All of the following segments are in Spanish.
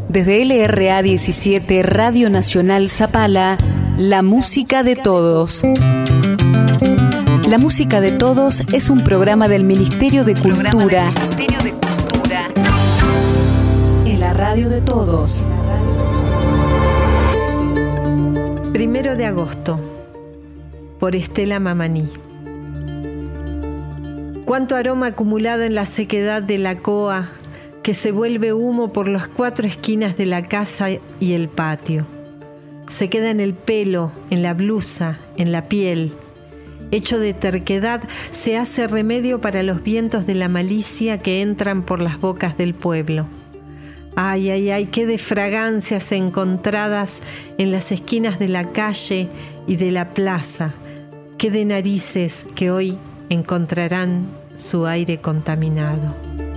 Desde LRA 17, Radio Nacional Zapala, la música de todos. La música de todos es un programa del Ministerio de Cultura. En la radio de todos. 1 de agosto, por Estela Mamaní. Cuánto aroma acumulado en la sequedad de la coa, que se vuelve humo por las 4 esquinas de la casa y el patio. Se queda en el pelo, en la blusa, en la piel. Hecho de terquedad, se hace remedio para los vientos de la malicia que entran por las bocas del pueblo. Ay, ay, ay, qué de fragancias encontradas en las esquinas de la calle y de la plaza, qué de narices que hoy encontrarán su aire contaminado.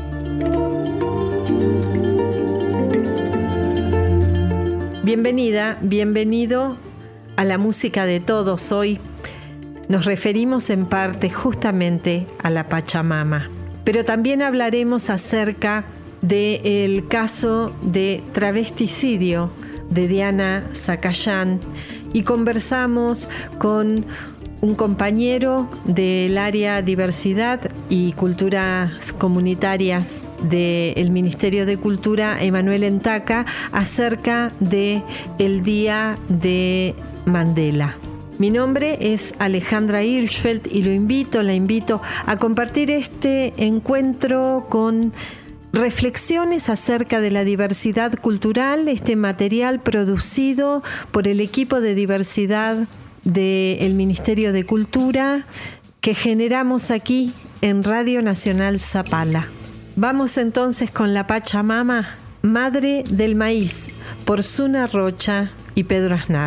Bienvenida, bienvenido a la música de todos. Hoy nos referimos en parte justamente a la Pachamama, pero también hablaremos acerca del caso de travesticidio de Diana Zacayán y conversamos con un compañero del área diversidad y culturas comunitarias del Ministerio de Cultura, Emanuel Entaca, acerca del Día de Mandela. Mi nombre es Alejandra Hirschfeld y la invito a compartir este encuentro con reflexiones acerca de la diversidad cultural, este material producido por el equipo de diversidad del Ministerio de Cultura que generamos aquí en Radio Nacional Zapala. Vamos entonces con la Pachamama, Madre del Maíz, por Zuna Rocha y Pedro Aznar.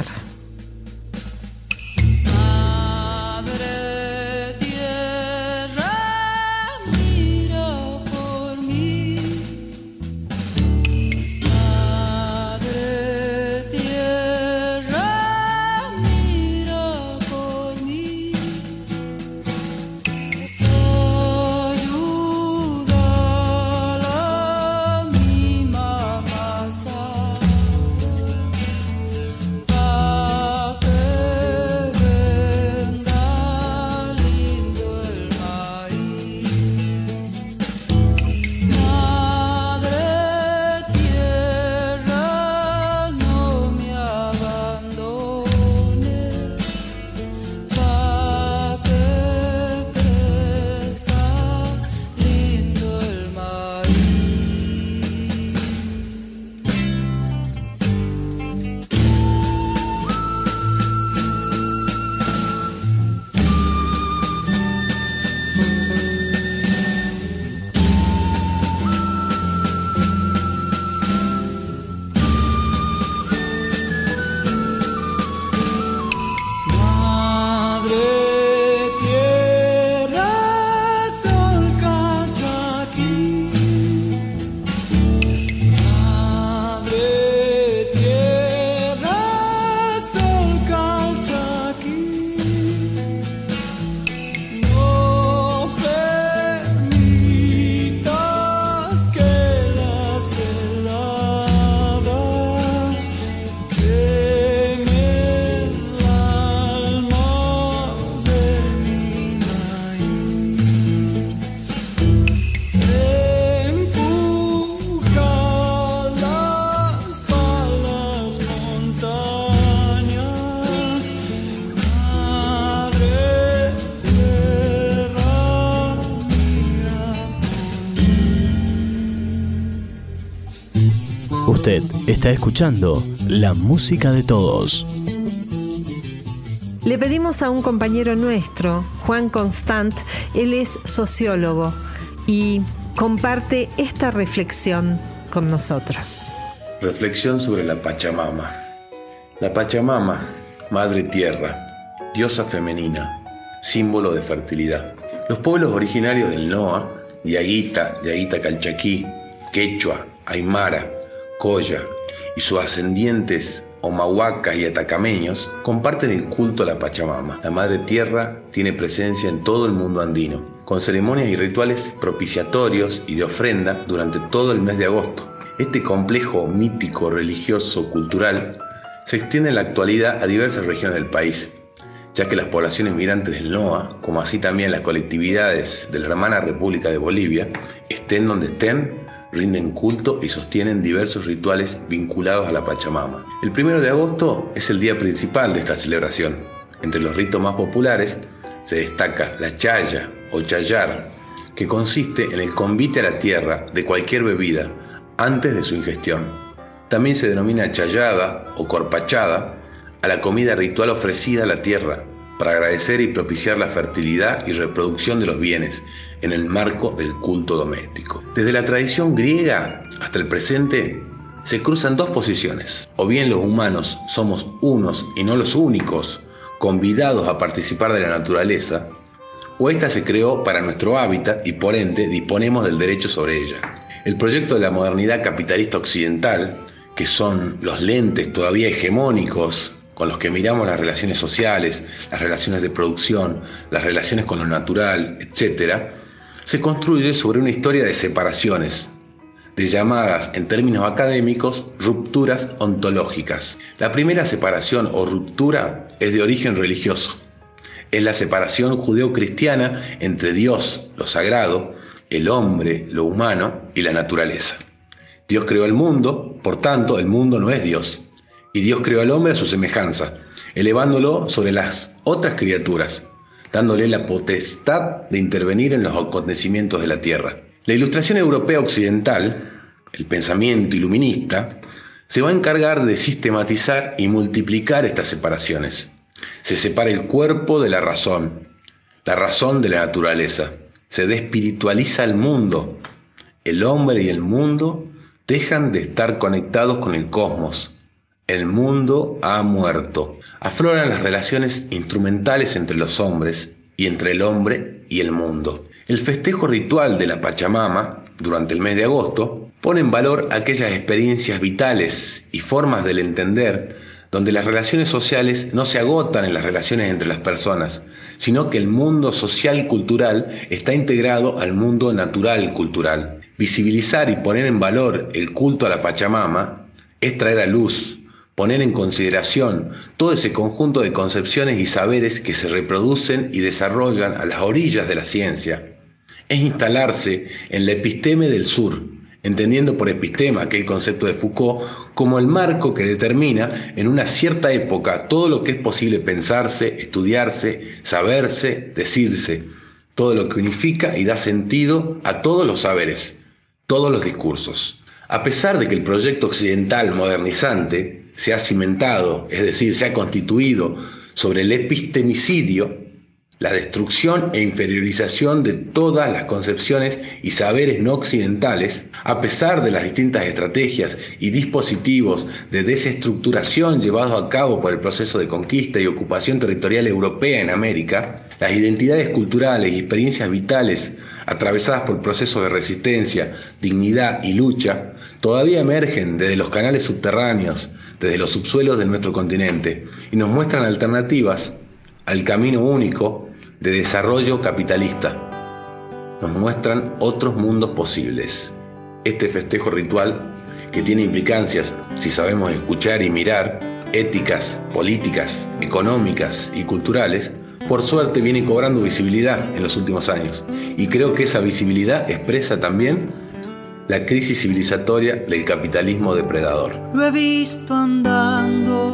Usted está escuchando la música de todos. Le pedimos a un compañero nuestro, Juan Constant, él es sociólogo y comparte esta reflexión con nosotros. Reflexión sobre la Pachamama. La Pachamama, Madre Tierra, diosa femenina, símbolo de fertilidad. Los pueblos originarios del Noa, Yaguita Calchaquí, Quechua, Aymara, Coya y sus ascendientes omahuacas y atacameños comparten el culto a la Pachamama. La Madre Tierra tiene presencia en todo el mundo andino, con ceremonias y rituales propiciatorios y de ofrenda durante todo el mes de agosto. Este complejo mítico, religioso, cultural, se extiende en la actualidad a diversas regiones del país, ya que las poblaciones migrantes del NOA, como así también las colectividades de la hermana República de Bolivia, estén donde estén, rinden culto y sostienen diversos rituales vinculados a la Pachamama. El 1 de agosto es el día principal de esta celebración. Entre los ritos más populares se destaca la chaya o chayar, que consiste en el convite a la tierra de cualquier bebida antes de su ingestión. También se denomina chayada o corpachada a la comida ritual ofrecida a la tierra para agradecer y propiciar la fertilidad y reproducción de los bienes en el marco del culto doméstico. Desde la tradición griega hasta el presente se cruzan dos posiciones. O bien los humanos somos unos y no los únicos convidados a participar de la naturaleza, o ésta se creó para nuestro hábitat y por ende disponemos del derecho sobre ella. El proyecto de la modernidad capitalista occidental, que son los lentes todavía hegemónicos con los que miramos las relaciones sociales, las relaciones de producción, las relaciones con lo natural, etc., se construye sobre una historia de separaciones, de llamadas en términos académicos rupturas ontológicas. La primera separación o ruptura es de origen religioso. Es la separación judeo-cristiana entre Dios, lo sagrado, el hombre, lo humano y la naturaleza. Dios creó el mundo, por tanto el mundo no es Dios. Y Dios creó al hombre a su semejanza, elevándolo sobre las otras criaturas, dándole la potestad de intervenir en los acontecimientos de la tierra. La ilustración europea occidental, el pensamiento iluminista, se va a encargar de sistematizar y multiplicar estas separaciones. Se separa el cuerpo de la razón de la naturaleza. Se despiritualiza el mundo. El hombre y el mundo dejan de estar conectados con el cosmos. El mundo ha muerto. Afloran las relaciones instrumentales entre los hombres y entre el hombre y el mundo. El festejo ritual de la Pachamama, durante el mes de agosto, pone en valor aquellas experiencias vitales y formas del entender donde las relaciones sociales no se agotan en las relaciones entre las personas, sino que el mundo social cultural está integrado al mundo natural cultural. Visibilizar y poner en valor el culto a la Pachamama es traer a luz, poner en consideración todo ese conjunto de concepciones y saberes que se reproducen y desarrollan a las orillas de la ciencia. Es instalarse en la episteme del sur, entendiendo por epistema aquel concepto de Foucault como el marco que determina en una cierta época todo lo que es posible pensarse, estudiarse, saberse, decirse, todo lo que unifica y da sentido a todos los saberes, todos los discursos. A pesar de que el proyecto occidental modernizante se ha cimentado, es decir, se ha constituido sobre el epistemicidio, la destrucción e inferiorización de todas las concepciones y saberes no occidentales, a pesar de las distintas estrategias y dispositivos de desestructuración llevados a cabo por el proceso de conquista y ocupación territorial europea en América, las identidades culturales y experiencias vitales atravesadas por procesos de resistencia, dignidad y lucha, todavía emergen desde los canales subterráneos, desde los subsuelos de nuestro continente, y nos muestran alternativas al camino único de desarrollo capitalista. Nos muestran otros mundos posibles. Este festejo ritual, que tiene implicancias, si sabemos escuchar y mirar, éticas, políticas, económicas y culturales, por suerte viene cobrando visibilidad en los últimos años. Y creo que esa visibilidad expresa también la crisis civilizatoria del capitalismo depredador. Lo he visto andando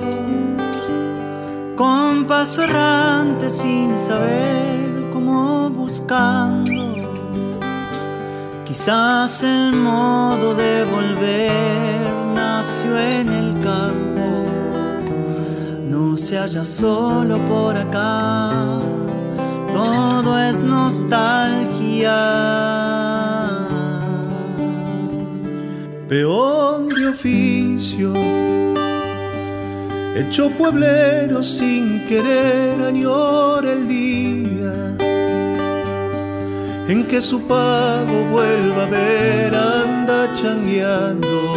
con paso errante sin saber cómo buscando. Quizás el modo de volver nació en el campo, no se halla solo por acá, todo es nostalgia. Peón de oficio, hecho pueblero sin querer, añora el día en que su pago vuelva a ver, anda changueando,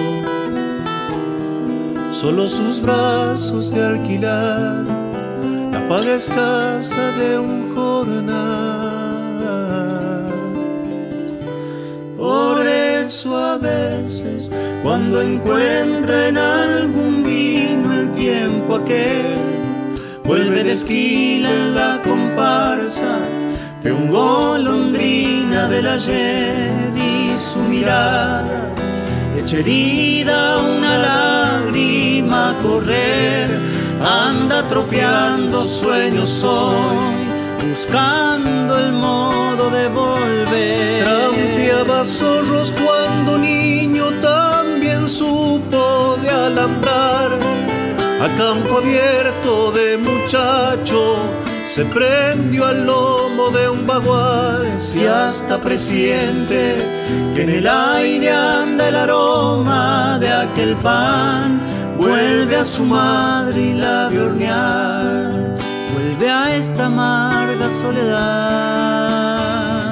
solo sus brazos de alquilar, la paga escasa de un jornal. Por eso eso a veces, cuando encuentra en algún vino el tiempo aquel, vuelve de esquila en la comparsa de un golondrina del ayer, y su mirada echa herida una lágrima a correr, anda tropeando sueños hoy, buscando el modo de volver. Trampeaba zorros cuando niño, también supo de alambrar. A campo abierto de muchacho se prendió al lomo de un bagual. Si hasta presiente que en el aire anda el aroma de aquel pan, vuelve a su madre y la vio hornear, vuelve a esta amarga soledad.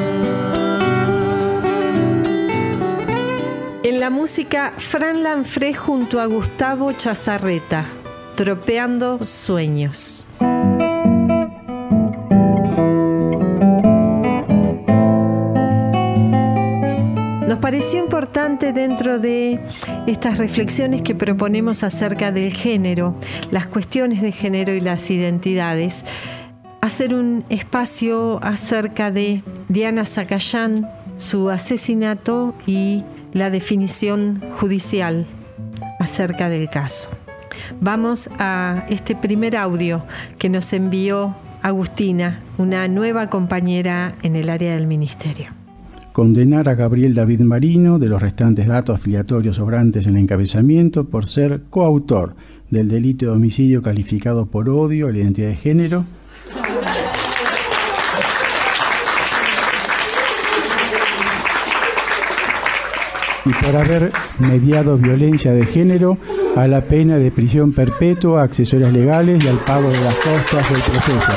En la música, Fran Lanfré junto a Gustavo Chazarreta, Tropeando Sueños. Nos pareció importante, dentro de estas reflexiones que proponemos acerca del género, las cuestiones de género y las identidades, hacer un espacio acerca de Diana Zacayán, su asesinato y la definición judicial acerca del caso. Vamos a este primer audio que nos envió Agustina, una nueva compañera en el área del ministerio. Condenar a Gabriel David Marino, de los restantes datos afiliatorios sobrantes en el encabezamiento, por ser coautor del delito de homicidio calificado por odio a la identidad de género. Y por haber mediado violencia de género, a la pena de prisión perpetua, accesorias legales y al pago de las costas del proceso.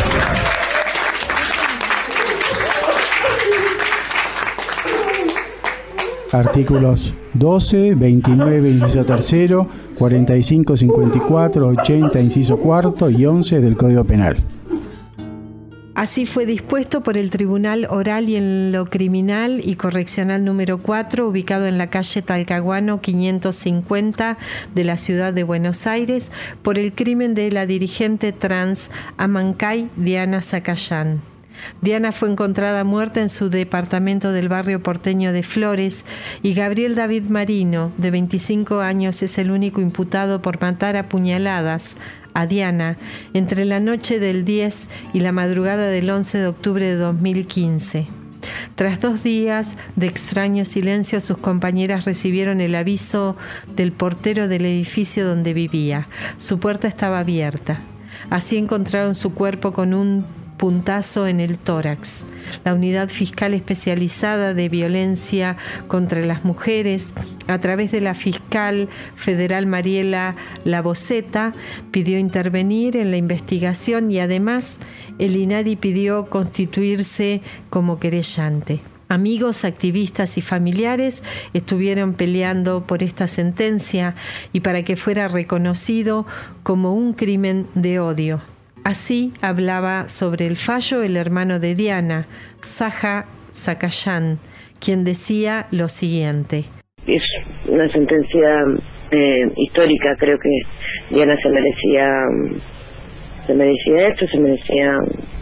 Artículos 12, 29, inciso tercero, 45, 54, 80, inciso cuarto y 11 del Código Penal. Así fue dispuesto por el Tribunal Oral y en lo Criminal y Correccional número 4, ubicado en la calle Talcahuano 550 de la ciudad de Buenos Aires, por el crimen de la dirigente trans Amancay Diana Zacayán. Diana fue encontrada muerta en su departamento del barrio porteño de Flores, y Gabriel David Marino, de 25 años, es el único imputado por matar a puñaladas a Diana entre la noche del 10 y la madrugada del 11 de octubre de 2015. Tras 2 días de extraño silencio, sus compañeras recibieron el aviso del portero del edificio donde vivía. Su puerta estaba abierta. Así encontraron su cuerpo con un puntazo en el tórax. La Unidad Fiscal Especializada de Violencia contra las Mujeres, a través de la fiscal federal Mariela Laboceta, pidió intervenir en la investigación, y además el INADI pidió constituirse como querellante. Amigos, activistas y familiares estuvieron peleando por esta sentencia y para que fuera reconocido como un crimen de odio. Así hablaba sobre el fallo el hermano de Diana, Zaha Zacayán, quien decía lo siguiente. Es una sentencia histórica. Creo que Diana se merecía esto, se merecía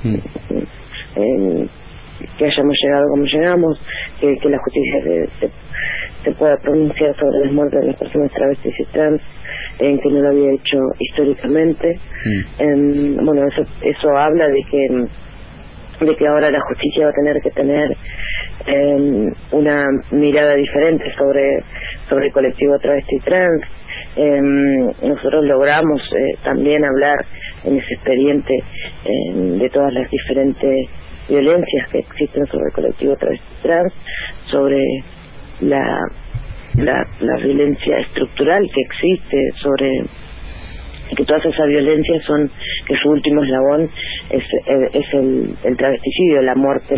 que hayamos llegado como llegamos, que la justicia se pueda pronunciar sobre las muertes de las personas travestis y trans, que no lo había hecho históricamente. Bueno, eso habla de que ahora la justicia va a tener que tener una mirada diferente sobre el colectivo travesti trans. Nosotros logramos también hablar en ese expediente de todas las diferentes violencias que existen sobre el colectivo travesti trans, sobre la violencia estructural que existe, sobre que todas esas violencias son, que su último eslabón es el travesticidio, la muerte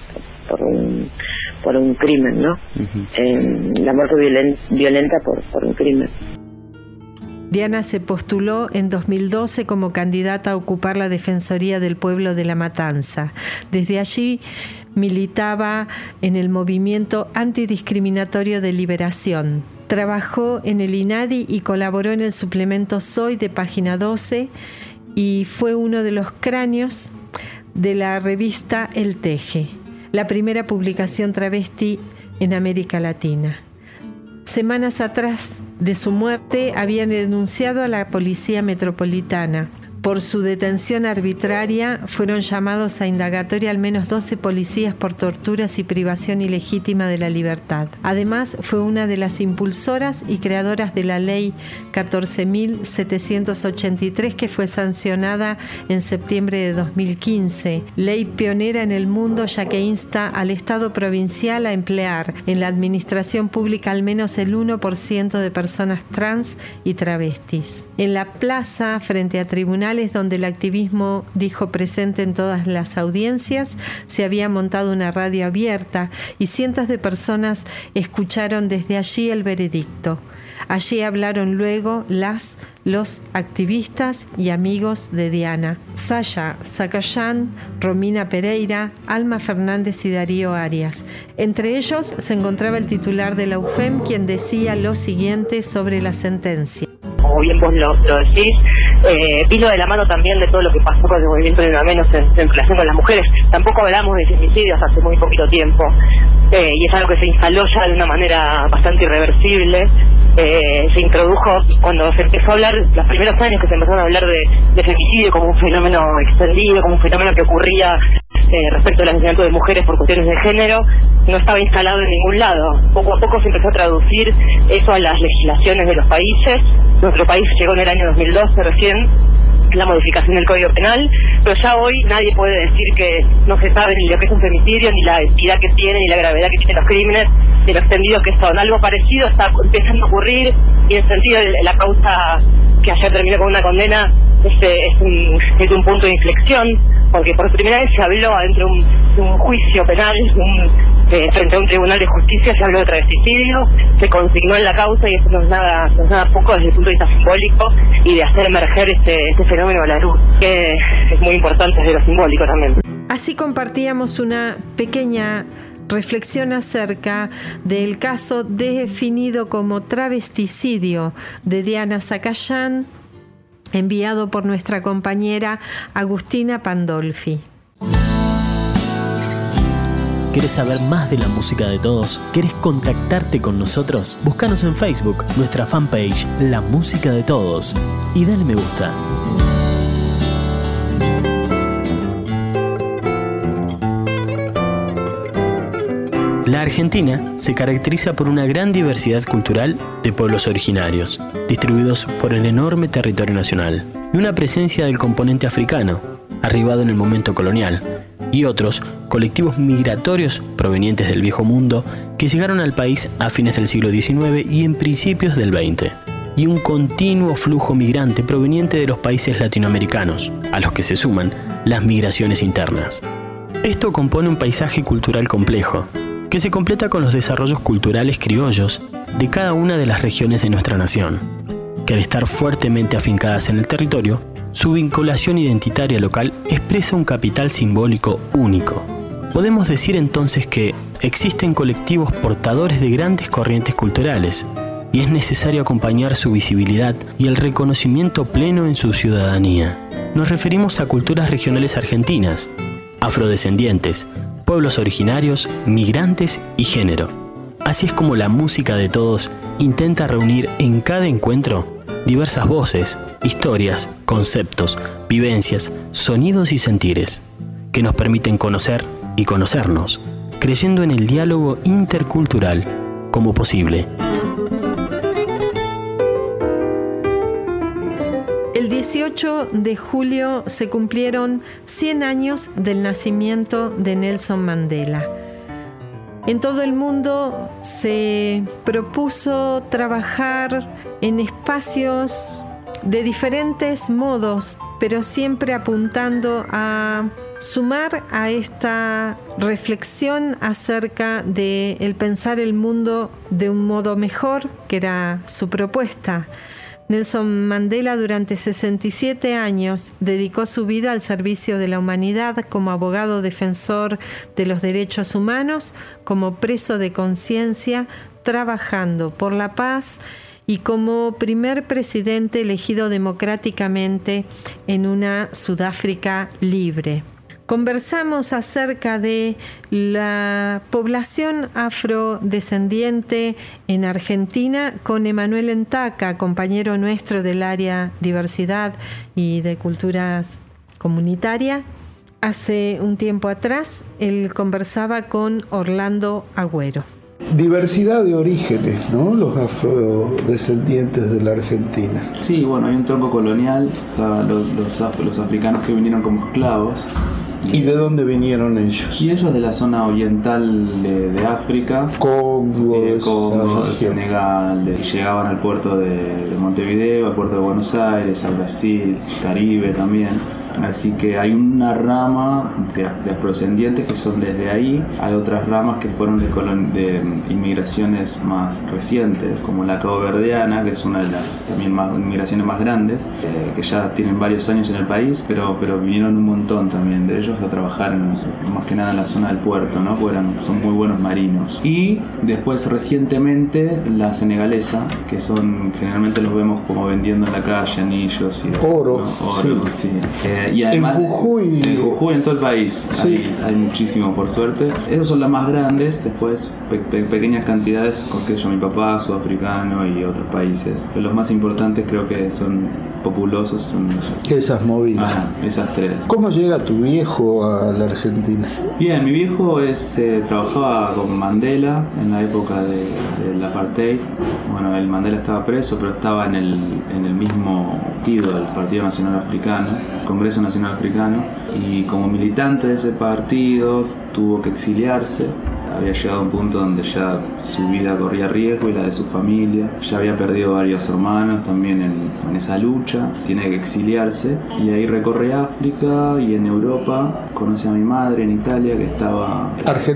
por un crimen, ¿no? La muerte violenta por un crimen. Diana se postuló en 2012 como candidata a ocupar la Defensoría del Pueblo de La Matanza. Desde allí militaba en el movimiento antidiscriminatorio de Liberación. Trabajó en el INADI y colaboró en el suplemento Soy de Página 12 y fue uno de los cráneos de la revista El Teje, la primera publicación travesti en América Latina. Semanas atrás de su muerte habían denunciado a la Policía Metropolitana. Por su detención arbitraria fueron llamados a indagatoria al menos 12 policías por torturas y privación ilegítima de la libertad. Además, fue una de las impulsoras y creadoras de la Ley 14.783, que fue sancionada en septiembre de 2015. Ley pionera en el mundo, ya que insta al Estado provincial a emplear en la administración pública al menos el 1% de personas trans y travestis. En la plaza, frente a tribunales donde el activismo dijo presente en todas las audiencias, se había montado una radio abierta y cientos de personas escucharon desde allí el veredicto. Allí hablaron luego los activistas y amigos de Diana: Sasha Zacayán, Romina Pereira, Alma Fernández y Darío Arias. Entre ellos se encontraba el titular de la UFEM, quien decía lo siguiente sobre la sentencia. Como bien vos lo decís, vino de la mano también de todo lo que pasó con el movimiento de menos en relación con las mujeres. Tampoco hablamos de femicidios hace muy poquito tiempo, y es algo que se instaló ya de una manera bastante irreversible. Se introdujo cuando se empezó a hablar, los primeros años que se empezaron a hablar de femicidio como un fenómeno extendido, como un fenómeno que ocurría respecto al asesinato de mujeres por cuestiones de género, no estaba instalado en ningún lado. Poco a poco se empezó a traducir eso a las legislaciones de los países. Nuestro país llegó en el año 2012 recién la modificación del Código Penal, pero ya hoy nadie puede decir que no se sabe ni lo que es un femicidio, ni la entidad que tiene, ni la gravedad que tienen los crímenes, ni lo extendido que son. Algo parecido está empezando a ocurrir, y en el sentido de la causa que ayer terminó con una condena es un punto de inflexión, porque por primera vez se habló adentro de un juicio penal, frente a un tribunal de justicia, se habló de travesticidio, se consignó en la causa, y eso no es nada poco desde el punto de vista simbólico y de hacer emerger este fenómeno a la luz, que es muy importante desde lo simbólico también. Así compartíamos una pequeña reflexión acerca del caso definido como travesticidio de Diana Zacayán, enviado por nuestra compañera Agustina Pandolfi. ¿Querés saber más de la música de todos? ¿Querés contactarte con nosotros? Búscanos en Facebook, nuestra fanpage La Música de Todos, y dale me gusta. La Argentina se caracteriza por una gran diversidad cultural de pueblos originarios, distribuidos por el enorme territorio nacional, y una presencia del componente africano, arribado en el momento colonial, y otros colectivos migratorios provenientes del Viejo Mundo que llegaron al país a fines del siglo XIX y en principios del XX, y un continuo flujo migrante proveniente de los países latinoamericanos, a los que se suman las migraciones internas. Esto compone un paisaje cultural complejo, que se completa con los desarrollos culturales criollos de cada una de las regiones de nuestra nación, que al estar fuertemente afincadas en el territorio, su vinculación identitaria local expresa un capital simbólico único. Podemos decir entonces que existen colectivos portadores de grandes corrientes culturales, y es necesario acompañar su visibilidad y el reconocimiento pleno en su ciudadanía. Nos referimos a culturas regionales argentinas, afrodescendientes, pueblos originarios, migrantes y género. Así es como la música de todos intenta reunir en cada encuentro diversas voces, historias, conceptos, vivencias, sonidos y sentires, que nos permiten conocer y conocernos, creyendo en el diálogo intercultural como posible. El 18 de julio se cumplieron 100 años del nacimiento de Nelson Mandela. En todo el mundo se propuso trabajar en espacios de diferentes modos, pero siempre apuntando a sumar a esta reflexión acerca de el pensar el mundo de un modo mejor, que era su propuesta. Nelson Mandela durante 67 años dedicó su vida al servicio de la humanidad como abogado defensor de los derechos humanos, como preso de conciencia, trabajando por la paz y como primer presidente elegido democráticamente en una Sudáfrica libre. Conversamos acerca de la población afrodescendiente en Argentina con Emanuel Entaca, compañero nuestro del área diversidad y de culturas comunitaria. Hace un tiempo atrás él conversaba con Orlando Agüero. Diversidad de orígenes, ¿no? Los afrodescendientes de la Argentina. Sí, bueno, hay un tronco colonial, los africanos que vinieron como esclavos. ¿Y de dónde vinieron ellos? Y ellos de la zona oriental de África, Congo, Senegal, y llegaban al puerto de Montevideo, al puerto de Buenos Aires, a Brasil, Caribe también. Así que hay una rama de afrodescendientes que son desde ahí. Hay otras ramas que fueron de inmigraciones más recientes, como la caboverdiana, que es una de las también inmigraciones más grandes, que ya tienen varios años en el país, pero vinieron un montón también de ellos a trabajar más que nada en la zona del puerto, ¿no? Porque son muy buenos marinos. Y después recientemente la senegalesa, que generalmente los vemos como vendiendo en la calle anillos y oro, ¿no? Oro, sí. Y además en Jujuy, en todo el país, sí. hay muchísimo, por suerte. Esas son las más grandes. Después pequeñas cantidades, con que yo, mi papá sudafricano y otros países, pero los más importantes creo que son populosos, son esas movidas. Esas tres. ¿Cómo llega tu viejo a la Argentina? Bien, mi viejo trabajaba con Mandela en la época del apartheid. Bueno, el Mandela estaba preso, pero estaba en el mismo partido, el Partido Nacional Africano, Congreso Nacional Africano, y como militante de ese partido tuvo que exiliarse. Había llegado a un punto donde ya su vida corría riesgo y la de su familia. Ya había perdido varios hermanos también en esa lucha. Tiene que exiliarse y ahí recorre África, y en Europa conoce a mi madre en Italia, que estaba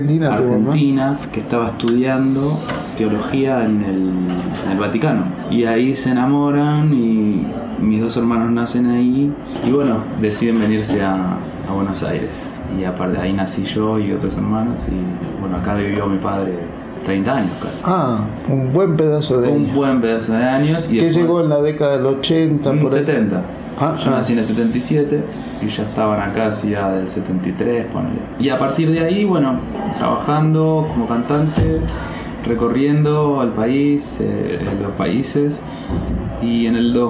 Argentina, que estaba estudiando teología en el Vaticano. Y ahí se enamoran y mis dos hermanos nacen ahí y bueno, deciden venirse a Buenos Aires. Y aparte de ahí nací yo y otros hermanos, y bueno, acá vivió mi padre 30 años casi. Un buen pedazo de años. Un buen pedazo de años. Y ¿qué llegó en la década del 80? Por 70. Yo nací en el 77 y ya estaban acá hacia del 73, ponele. Y a partir de ahí, bueno, trabajando como cantante, recorriendo el país, los países. Y en el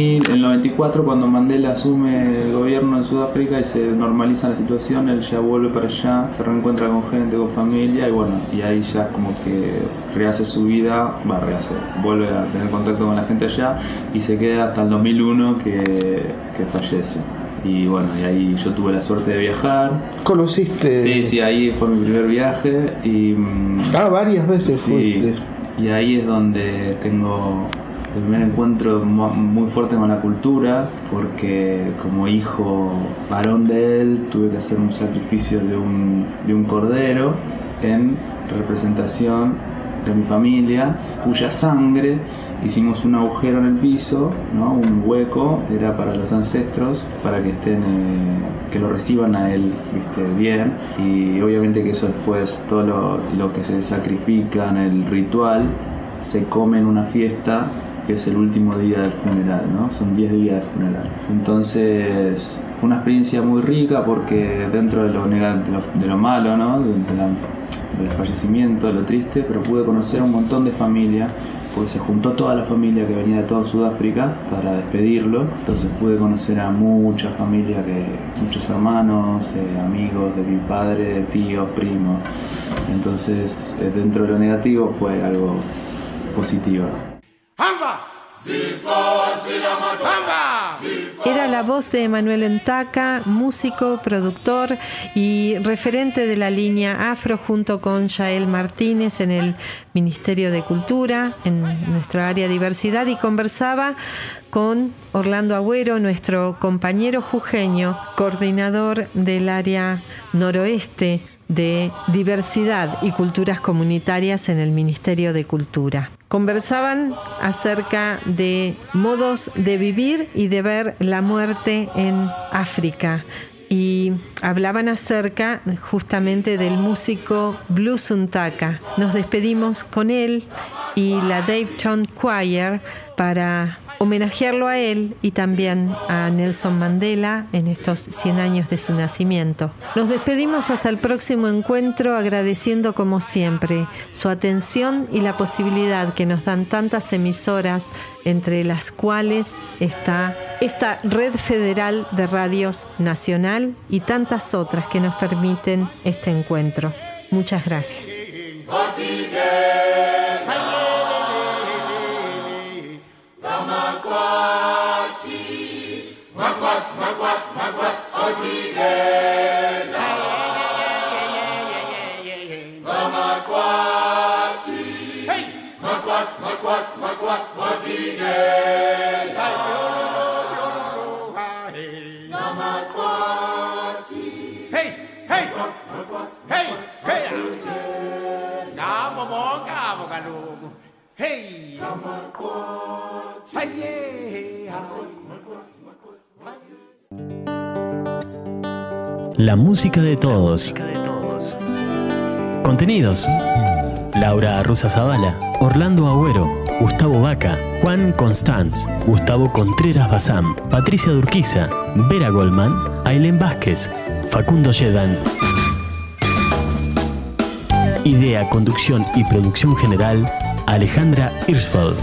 94, cuando Mandela asume el gobierno de Sudáfrica y se normaliza la situación, él ya vuelve para allá, se reencuentra con gente, con familia, y bueno, y ahí ya como que rehace su vida, vuelve a tener contacto con la gente allá y se queda hasta el 2001 que fallece. Y bueno, y ahí yo tuve la suerte de viajar. ¿Conociste? Sí, ahí fue mi primer viaje. Y varias veces fuiste. Y ahí es donde tengo el primer encuentro muy fuerte con la cultura, porque como hijo varón de él tuve que hacer un sacrificio de un cordero en representación de mi familia, cuya sangre hicimos un agujero en el piso, ¿no? Un hueco, era para los ancestros, para que que lo reciban a él, bien. Y obviamente que eso después, todo lo que se sacrifica en el ritual, se come en una fiesta, que es el último día del funeral, ¿no? Son 10 días de funeral. Entonces fue una experiencia muy rica, porque dentro de lo malo, ¿no? Del fallecimiento, de lo triste, pero pude conocer a un montón de familia, porque se juntó toda la familia que venía de toda Sudáfrica para despedirlo. Entonces pude conocer a mucha familia, muchos hermanos, amigos de mi padre, tíos, primos. Entonces dentro de lo negativo fue algo positivo. Era la voz de Emanuel Entaca, músico, productor y referente de la línea afro, junto con Yael Martínez en el Ministerio de Cultura, en nuestra área diversidad, y conversaba con Orlando Agüero, nuestro compañero jujeño, coordinador del área noroeste de diversidad y culturas comunitarias en el Ministerio de Cultura. Conversaban acerca de modos de vivir y de ver la muerte en África. Y hablaban acerca justamente del músico Blues Ntaka. Nos despedimos con él y la Dayton Choir para homenajearlo a él y también a Nelson Mandela en estos 100 años de su nacimiento. Nos despedimos hasta el próximo encuentro, agradeciendo como siempre su atención y la posibilidad que nos dan tantas emisoras, entre las cuales está esta Red Federal de Radios Nacional y tantas otras que nos permiten este encuentro. Muchas gracias. La música de todos. Contenidos: Laura Arruza Zavala, Orlando Agüero, Gustavo Vaca, Juan Constanz, Gustavo Contreras Bazán, Patricia Durquiza, Vera Goldman, Ailén Vázquez, Facundo Yedan. Idea, conducción y producción general: Alejandra Hirschfeld.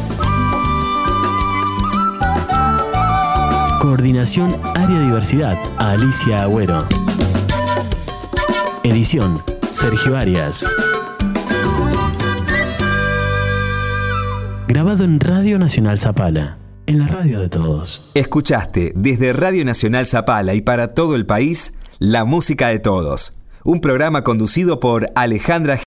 Coordinación Área Diversidad: Alicia Agüero. Edición: Sergio Arias. Grabado en Radio Nacional Zapala, en la radio de todos. Escuchaste desde Radio Nacional Zapala y para todo el país, La Música de Todos. Un programa conducido por Alejandra